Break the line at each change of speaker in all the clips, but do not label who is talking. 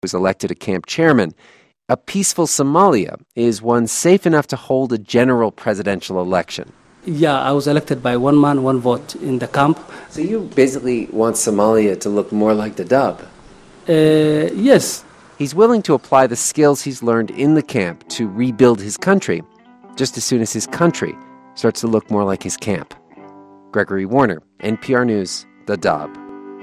was elected a camp chairman. A peaceful Somalia is one safe enough to hold a general presidential election.
Yeah, I was elected by one man, one vote in the camp.
So you basically want Somalia to look more like Dadaab?
Yes.
He's willing to apply the skills he's learned in the camp to rebuild his country, just as soon as his country starts to look more like his camp. Gregory Warner, NPR News, Dadaab.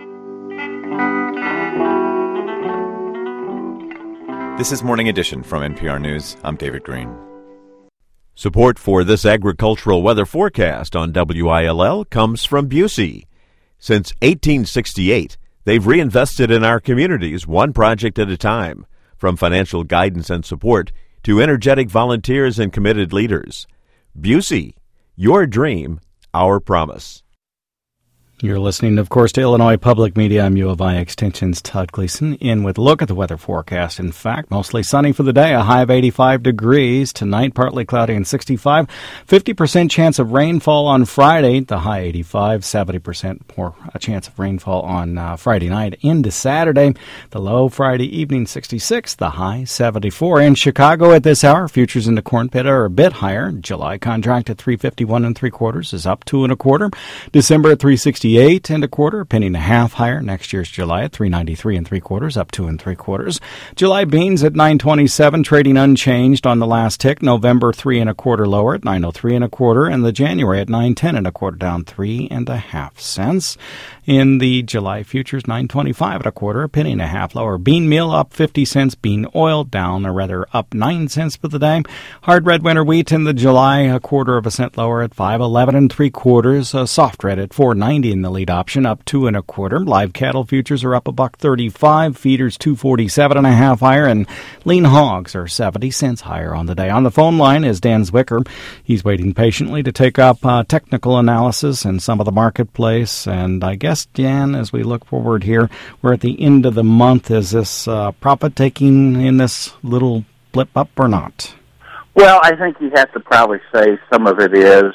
This is Morning Edition from NPR News. I'm David Green.
Support for this agricultural weather forecast on WILL comes from Busey. Since 1868, they've reinvested in our communities one project at a time, from financial guidance and support to energetic volunteers and committed leaders. Busey, your dream, our promise.
You're listening, of course, to Illinois Public Media. I'm U of I Extension's Todd Gleason in with a look at the weather forecast. In fact, mostly sunny for the day, a high of 85 degrees. Tonight, partly cloudy and 65. 50% chance of rainfall on Friday, the high 85. 70% more a chance of rainfall on Friday night into Saturday. The low Friday evening, 66. The high 74. In Chicago at this hour, futures in the corn pit are a bit higher. July contract at 351 3/4 is up 2 1/4. December at 368 1/4, a penny and a half higher. Next year's July at 393 3/4, up 2 3/4. July beans at 927, trading unchanged on the last tick. November 3 1/4 lower at 903 1/4, and the January at 910 1/4, down 3.5 cents. In the July futures, 925 1/4, a penny and a half lower. Bean meal up 50 cents. Bean oil down, or rather up 9 cents for the day. Hard red winter wheat in the July, 1/4 cent lower at 511 3/4. Soft red at 490 in the lead option, up 2 1/4. Live cattle futures are up $1.35. Feeders 247 1/2 higher, and lean hogs are 70 cents higher on the day. On the phone line is Dan Zwicker. He's waiting patiently to take up technical analysis and some of the marketplace. And I guess, Dan, as we look forward here, we're at the end of the month. Is this profit taking in this little blip up or not?
Well, I think you have to probably say some of it is.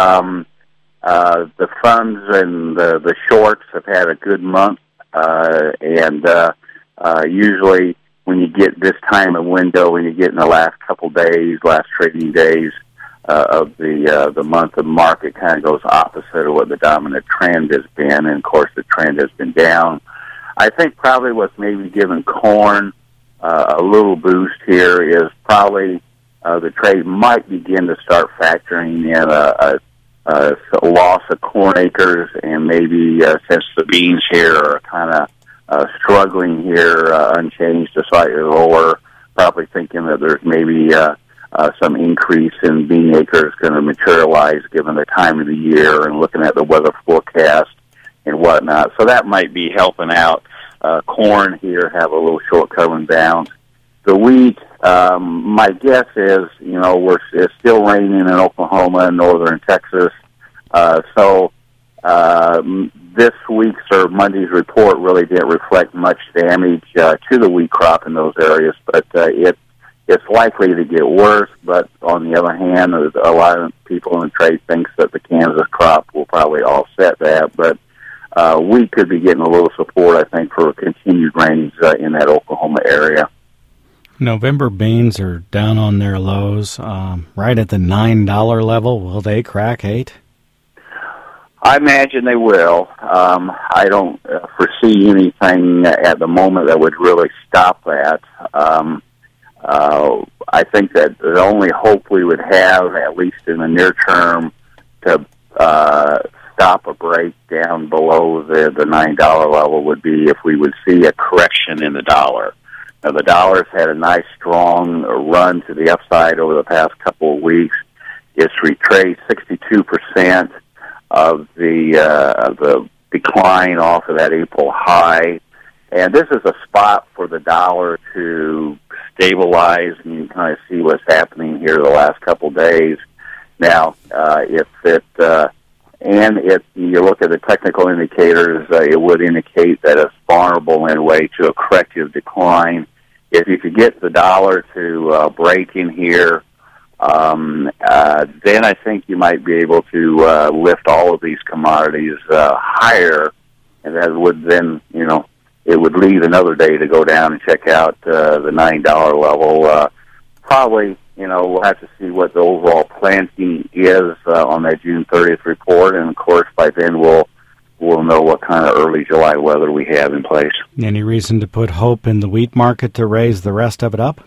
The funds and the shorts have had a good month, and usually when you get this time of window, when you get in the last couple days, last trading days of the month, the market kind of goes opposite of what the dominant trend has been, and of course the trend has been down. I think probably what's maybe given corn a little boost here is probably the trade might begin to start factoring in a loss of corn acres, and maybe since the beans here are kind of struggling here, unchanged to slightly lower, probably thinking that there's maybe some increase in bean acres going to materialize given the time of the year and looking at the weather forecast and whatnot. So that might be helping out. Corn here have a little short covering bounce. The wheat, my guess is, it's still raining in Oklahoma and northern Texas. So this week's or Monday's report really didn't reflect much damage to the wheat crop in those areas, but it's likely to get worse. But on the other hand, a lot of people in the trade thinks that the Kansas crop will probably offset that. But wheat could be getting a little support, I think, for continued rains in that Oklahoma area.
November beans are down on their lows, right at the $9 level. Will they crack 8?
I imagine they will. I don't foresee anything at the moment that would really stop that. I think that the only hope we would have, at least in the near term, to stop a break down below the $9 level would be if we would see a correction in the dollar. Now, the dollar's had a nice, strong run to the upside over the past couple of weeks. It's retraced 62% of the decline off of that April high. And this is a spot for the dollar to stabilize, and you can kind of see what's happening here the last couple of days. Now, if you look at the technical indicators, it would indicate that it's vulnerable in a way to a corrective decline. If you could get the dollar to break in here, then I think you might be able to lift all of these commodities higher, and that would then, it would leave another day to go down and check out the $9 level. Probably, we'll have to see what the overall planting is on that June 30th report, and of course by then we'll know what kind of early July weather we have in place.
Any reason to put hope in the wheat market to raise the rest of it up?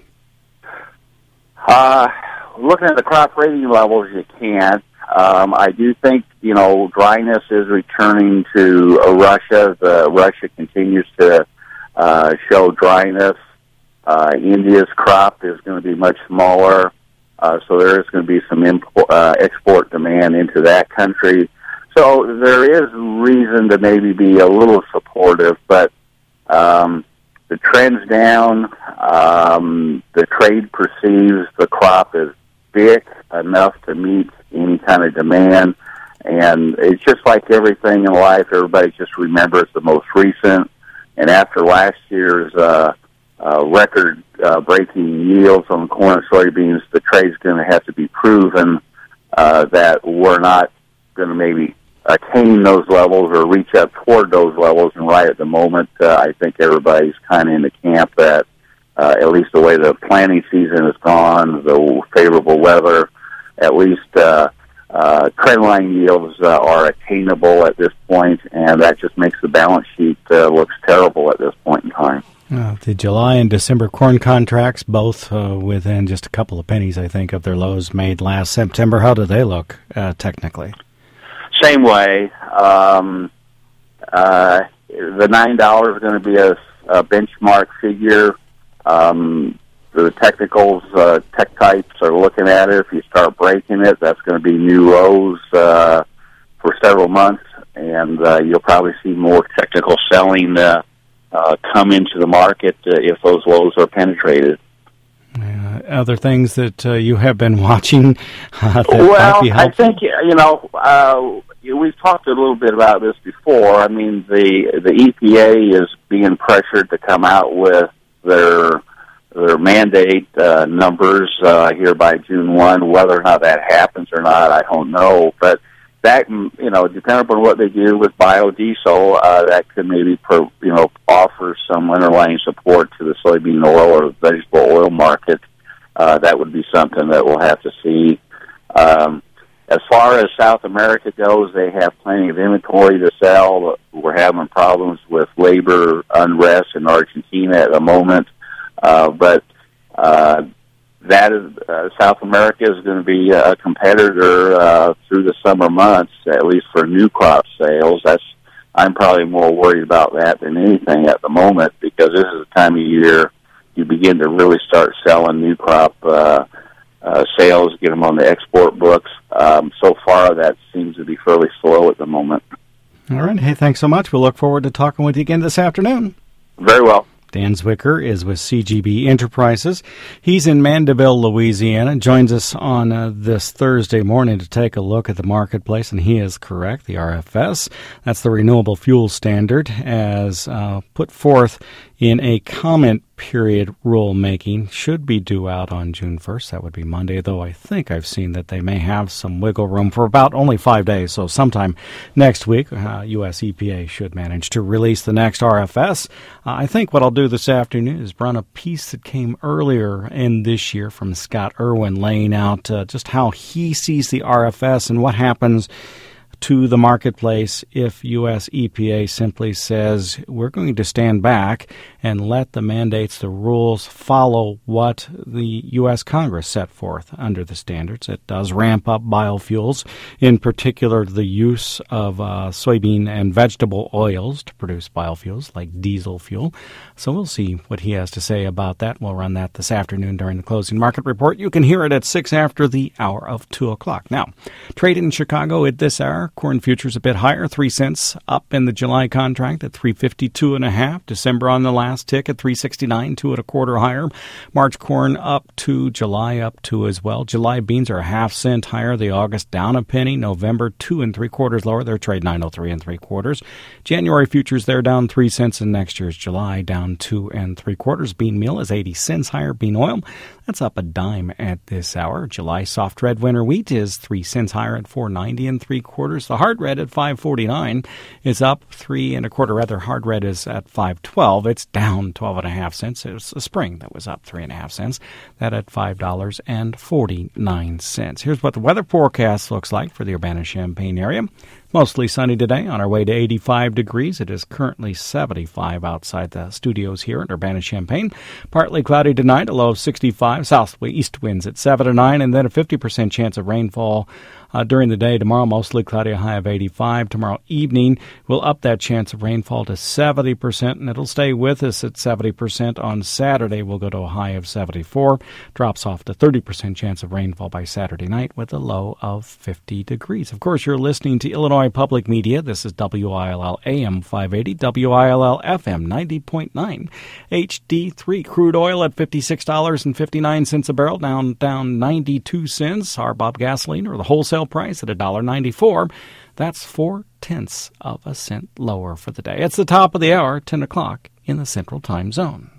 Looking at the crop rating levels, you can't. I do think, dryness is returning to Russia. Russia continues to show dryness. India's crop is going to be much smaller, so there is going to be some export demand into that country. So there is reason to maybe be a little supportive, but the trend's down. The trade perceives the crop as big enough to meet any kind of demand, and it's just like everything in life. Everybody just remembers the most recent, and after last year's record-breaking yields on corn and soybeans, the trade's going to have to be proven that we're not going to maybe attain those levels or reach up toward those levels. And right at the moment, I think everybody's kind of in the camp that at least the way the planting season has gone, the favorable weather, at least trendline yields are attainable at this point, and that just makes the balance sheet looks terrible at this point in time.
The July and December corn contracts, both within just a couple of pennies, I think, of their lows made last September. How do they look technically?
Same way. The $9 is going to be a benchmark figure. The technicals, tech types are looking at it. If you start breaking it, that's going to be new lows for several months, and you'll probably see more technical selling come into the market if those lows are penetrated.
Other things that you have been watching that
well,
might be helpful?
I think, we've talked a little bit about this before. I mean, the EPA is being pressured to come out with their mandate numbers here by June 1. Whether or not that happens or not, I don't know. But that, depending upon what they do with biodiesel, that could maybe, offer some underlying support to the soybean oil or vegetable oil market. That would be something that we'll have to see. As far as South America goes, they have plenty of inventory to sell. We're having problems with labor unrest in Argentina at the moment. But that is South America is going to be a competitor through the summer months, at least for new crop sales. I'm probably more worried about that than anything at the moment, because this is the time of year you begin to really start selling new crop sales, get them on the export books. So far, that seems to be fairly slow at the moment.
All right. Hey, thanks so much. We'll look forward to talking with you again this afternoon.
Very well.
Dan Zwicker is with CGB Enterprises. He's in Mandeville, Louisiana, joins us on this Thursday morning to take a look at the marketplace, and he is correct. The RFS, that's the Renewable Fuel Standard, as put forth in a comment period rulemaking, should be due out on June 1st. That would be Monday, though I think I've seen that they may have some wiggle room for about only 5 days. So sometime next week, U.S. EPA should manage to release the next RFS. I think what I'll do this afternoon is run a piece that came earlier in this year from Scott Irwin, laying out just how he sees the RFS and what happens to the marketplace if U.S. EPA simply says we're going to stand back and let the mandates, the rules, follow what the U.S. Congress set forth under the standards. It does ramp up biofuels, in particular the use of soybean and vegetable oils to produce biofuels like diesel fuel. So we'll see what he has to say about that. We'll run that this afternoon during the closing market report. You can hear it at 6 after the hour of 2 o'clock. Now, trade in Chicago at this hour. Corn futures a bit higher, 3 cents up in the July contract at $3.52.5. December on the last tick at $3.69, 2 1/4 higher. March corn up 2, July up 2 as well. July beans are a half cent higher. The August down a penny. November 2 3/4 lower. Their trade 903 3/4. January futures they're down 3 cents, and next year's July down 2 3/4. Bean meal is 80 cents higher. Bean oil that's up a dime at this hour. July soft red winter wheat is 3 cents higher at $4.90 3/4. 3.75. The hard red at $5.49 is up 3 1/4. Rather, hard red is at $5.12. It's down 12.5 cents. It was a spring that was up 3.5 cents. That at $5.49. Here's what the weather forecast looks like for the Urbana-Champaign area. Mostly sunny today, on our way to 85 degrees. It is currently 75 outside the studios here in Urbana-Champaign. Partly cloudy tonight, a low of 65. Southeast winds at 7 to 9, and then a 50% chance of rainfall during the day. Tomorrow, mostly cloudy, a high of 85. Tomorrow evening, we'll up that chance of rainfall to 70%, and it'll stay with us at 70% on Saturday. We'll go to a high of 74. Drops off to 30% chance of rainfall by Saturday night with a low of 50 degrees. Of course, you're listening to Illinois Public Media. This is WILL AM 580, WILL FM 90.9. HD3 crude oil at $56.59 a barrel, down 92 cents. RBOB gasoline, or the wholesale price, at $1.94. That's 0.4 of a cent lower for the day. It's the top of the hour, 10 o'clock in the Central Time Zone.